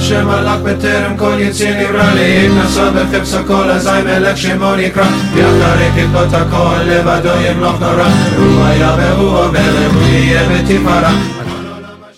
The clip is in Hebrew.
שמלך בטרם כל יציר נברא להתנסות בחיפשו כל אזי מלך שמו נקרא ואחרי ככלות הכל לבדו ימלוך נורא הוא היה והוא עובר והוא יהיה בתפארה